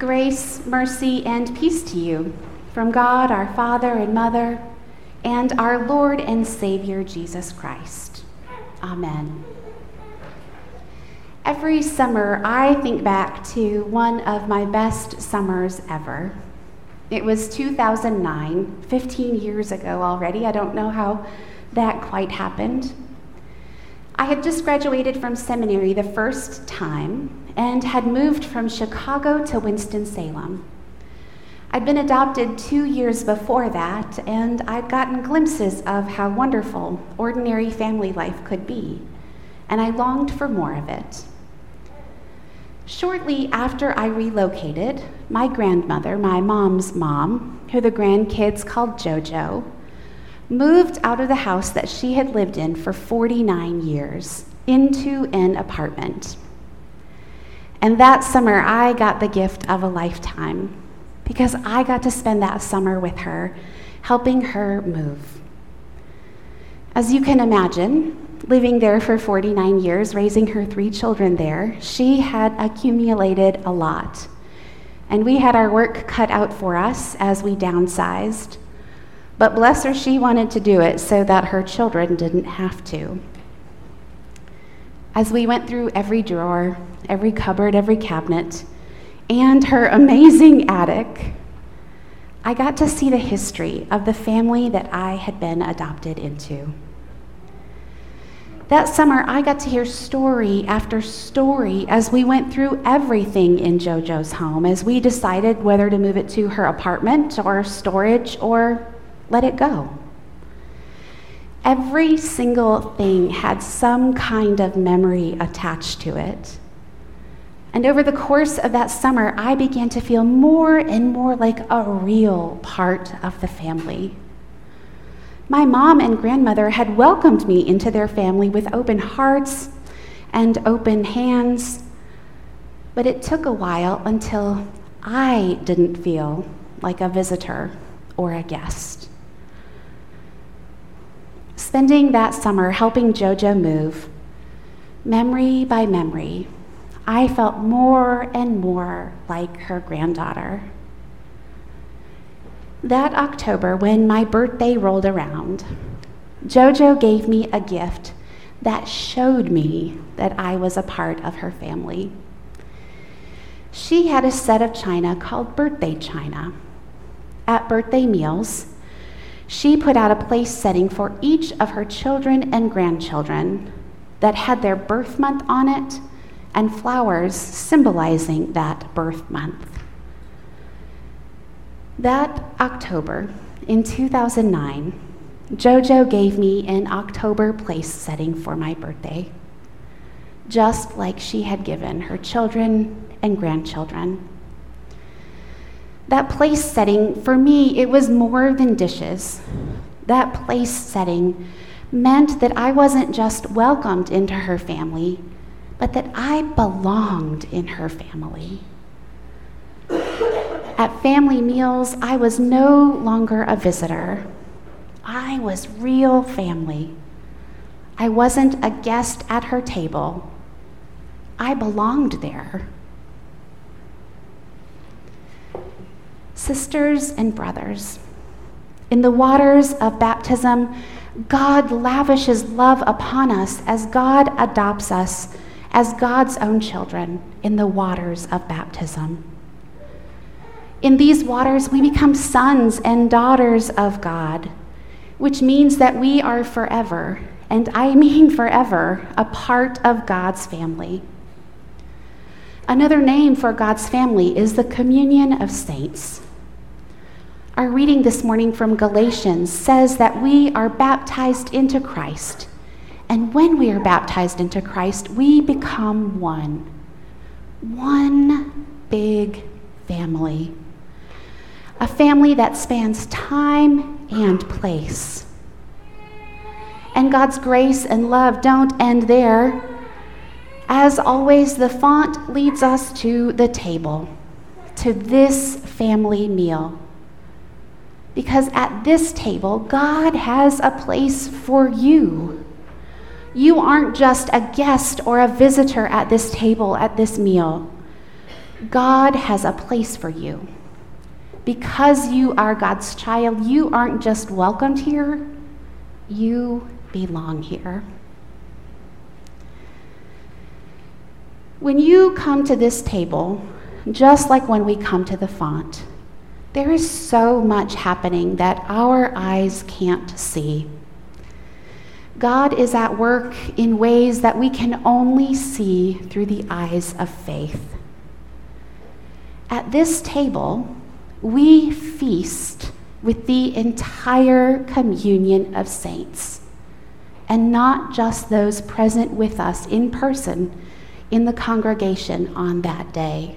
Grace, mercy, and peace to you from God, our Father and Mother, and our Lord and Savior, Jesus Christ. Amen. Every summer, I think back to one of my best summers ever. It was 2009, 15 years ago already. I don't know how that quite happened. I had just graduated from seminary the first time and had moved from Chicago to Winston-Salem. I'd been adopted 2 years before that, and I'd gotten glimpses of how wonderful ordinary family life could be, and I longed for more of it. Shortly after I relocated, my grandmother, my mom's mom, who the grandkids called JoJo, moved out of the house that she had lived in for 49 years into an apartment. And that summer, I got the gift of a lifetime because I got to spend that summer with her, helping her move. As you can imagine, living there for 49 years, raising her 3 children there, she had accumulated a lot. And we had our work cut out for us as we downsized. But bless her, she wanted to do it so that her children didn't have to. As we went through every drawer, every cupboard, every cabinet, and her amazing attic, I got to see the history of the family that I had been adopted into. That summer, I got to hear story after story as we went through everything in JoJo's home, as we decided whether to move it to her apartment or storage or let it go. Every single thing had some kind of memory attached to it. And over the course of that summer, I began to feel more and more like a real part of the family. My mom and grandmother had welcomed me into their family with open hearts and open hands, but it took a while until I didn't feel like a visitor or a guest. Spending that summer helping JoJo move, memory by memory, I felt more and more like her granddaughter. That October, when my birthday rolled around, JoJo gave me a gift that showed me that I was a part of her family. She had a set of china called birthday china. At birthday meals, she put out a place setting for each of her children and grandchildren that had their birth month on it and flowers symbolizing that birth month. That October, in 2009, JoJo gave me an October place setting for my birthday, just like she had given her children and grandchildren. That place setting, for me, it was more than dishes. That place setting meant that I wasn't just welcomed into her family, but that I belonged in her family. At family meals, I was no longer a visitor. I was real family. I wasn't a guest at her table. I belonged there. Sisters and brothers, in the waters of baptism, God lavishes love upon us as God adopts us as God's own children in the waters of baptism. In these waters, we become sons and daughters of God, which means that we are forever, and I mean forever, a part of God's family. Another name for God's family is the communion of saints. Our reading this morning from Galatians says that we are baptized into Christ, and when we are baptized into Christ, we become one big family, a family that spans time and place. And God's grace and love don't end there. As always, the font leads us to the table, to this family meal. Because at this table, God has a place for you. You aren't just a guest or a visitor at this table, at this meal. God has a place for you. Because you are God's child, you aren't just welcomed here, you belong here. When you come to this table, just like when we come to the font, there is so much happening that our eyes can't see. God is at work in ways that we can only see through the eyes of faith. At this table, we feast with the entire communion of saints, and not just those present with us in person in the congregation on that day.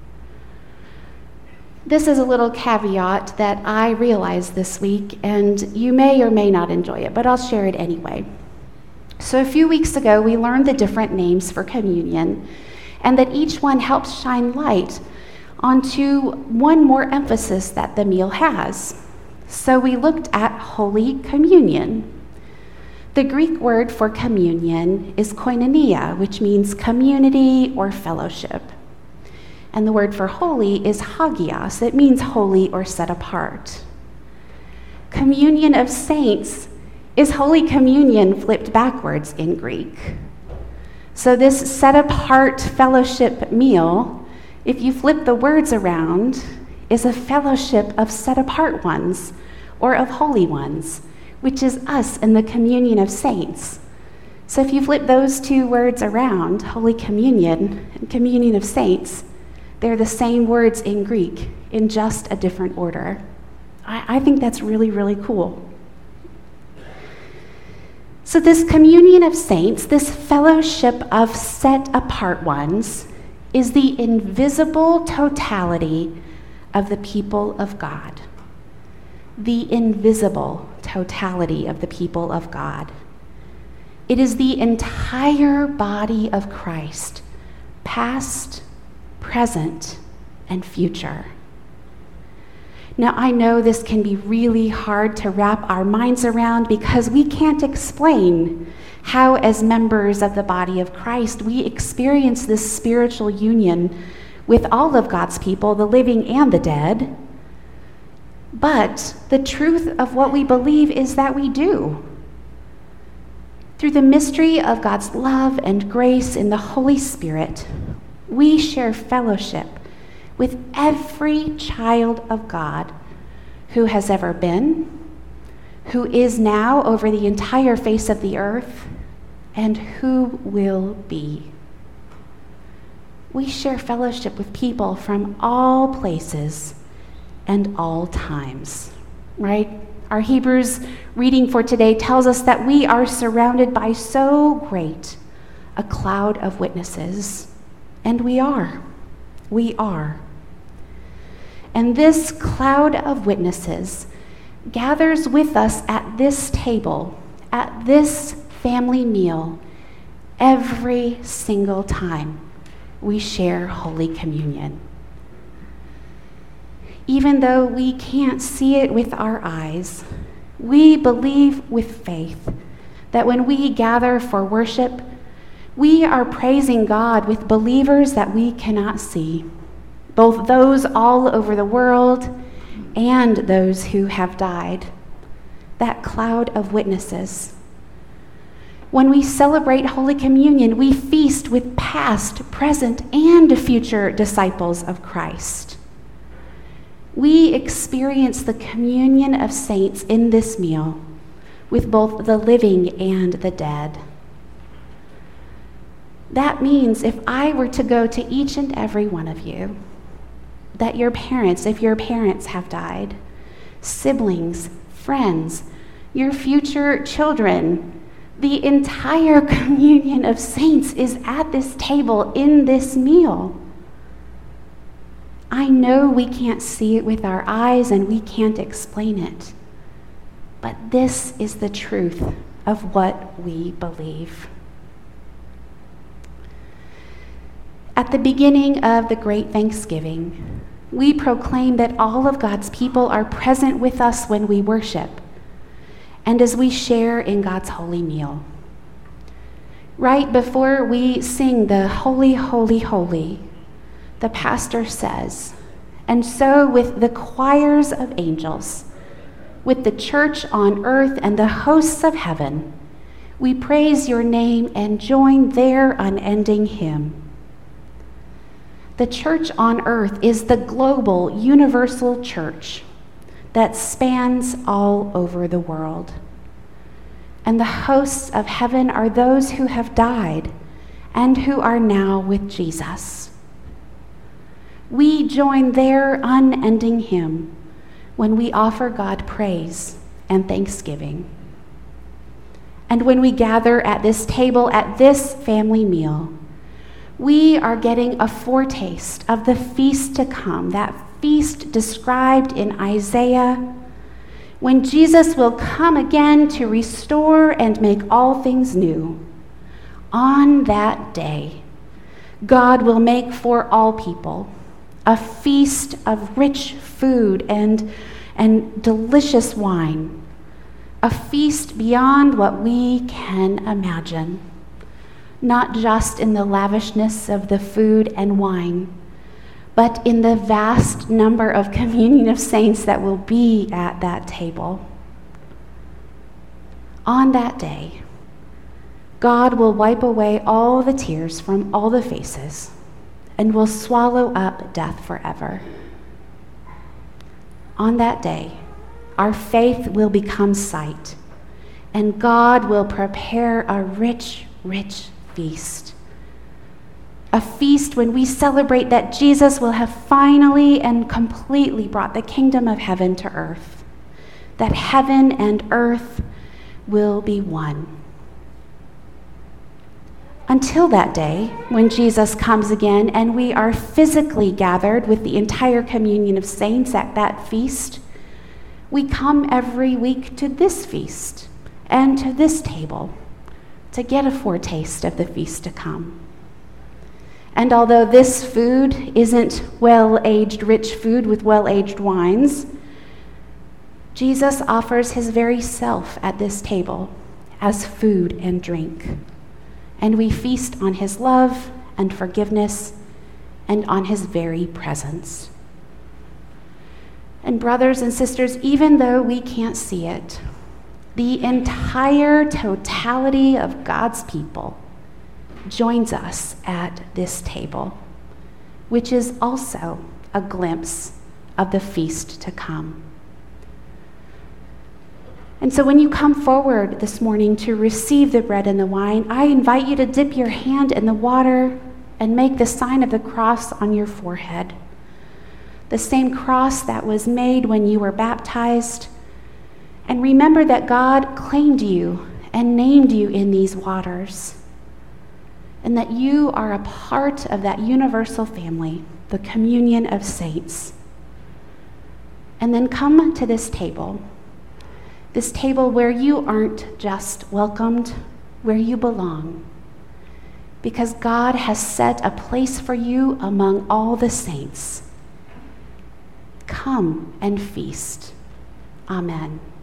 This is a little caveat that I realized this week, and you may or may not enjoy it, but I'll share it anyway. So a few weeks ago, we learned the different names for communion, and that each one helps shine light onto one more emphasis that the meal has. So we looked at Holy Communion. The Greek word for communion is koinonia, which means community or fellowship. And the word for holy is hagios. It means holy or set apart. Communion of saints is Holy Communion flipped backwards in Greek. So this set apart fellowship meal, if you flip the words around, is a fellowship of set apart ones or of holy ones, which is us in the communion of saints. So if you flip those two words around, Holy Communion and communion of saints, they're the same words in Greek in just a different order. I think that's really, really cool. So this communion of saints, this fellowship of set apart ones, is the invisible totality of the people of God. The invisible totality of the people of God. It is the entire body of Christ, past, present, and future. Now, I know this can be really hard to wrap our minds around because we can't explain how, as members of the body of Christ, we experience this spiritual union with all of God's people, the living and the dead. But the truth of what we believe is that we do. Through the mystery of God's love and grace in the Holy Spirit, we share fellowship with every child of God who has ever been, who is now over the entire face of the earth, and who will be. We share fellowship with people from all places and all times, right? Our Hebrews reading for today tells us that we are surrounded by so great a cloud of witnesses, and we are. We are. And this cloud of witnesses gathers with us at this table, at this family meal, every single time we share Holy Communion. Even though we can't see it with our eyes, we believe with faith that when we gather for worship, we are praising God with believers that we cannot see, both those all over the world and those who have died. That cloud of witnesses. When we celebrate Holy Communion, we feast with past, present, and future disciples of Christ. We experience the communion of saints in this meal with both the living and the dead. That means if I were to go to each and every one of you, that your parents, if your parents have died, siblings, friends, your future children, the entire communion of saints is at this table in this meal. I know we can't see it with our eyes and we can't explain it, but this is the truth of what we believe. At the beginning of the Great Thanksgiving, we proclaim that all of God's people are present with us when we worship and as we share in God's holy meal. Right before we sing the Holy, Holy, Holy, the pastor says, and so with the choirs of angels, with the church on earth and the hosts of heaven, we praise your name and join their unending hymn. The church on earth is the global, universal church that spans all over the world. And the hosts of heaven are those who have died and who are now with Jesus. We join their unending hymn when we offer God praise and thanksgiving. And when we gather at this table at this family meal, we are getting a foretaste of the feast to come, that feast described in Isaiah, when Jesus will come again to restore and make all things new. On that day, God will make for all people a feast of rich food and delicious wine, a feast beyond what we can imagine, not just in the lavishness of the food and wine, but in the vast number of communion of saints that will be at that table. On that day, God will wipe away all the tears from all the faces and will swallow up death forever. On that day, our faith will become sight, and God will prepare a rich, rich feast. A feast when we celebrate that Jesus will have finally and completely brought the kingdom of heaven to earth, that heaven and earth will be one. Until that day, when Jesus comes again and we are physically gathered with the entire communion of saints at that feast, we come every week to this feast and to this table to get a foretaste of the feast to come. And although this food isn't well-aged, rich food with well-aged wines, Jesus offers his very self at this table as food and drink. And we feast on his love and forgiveness and on his very presence. And brothers and sisters, even though we can't see it, the entire totality of God's people joins us at this table, which is also a glimpse of the feast to come. And so when you come forward this morning to receive the bread and the wine, I invite you to dip your hand in the water and make the sign of the cross on your forehead. The same cross that was made when you were baptized. And remember that God claimed you and named you in these waters, and that you are a part of that universal family, the communion of saints. And then come to this table where you aren't just welcomed, where you belong, because God has set a place for you among all the saints. Come and feast. Amen.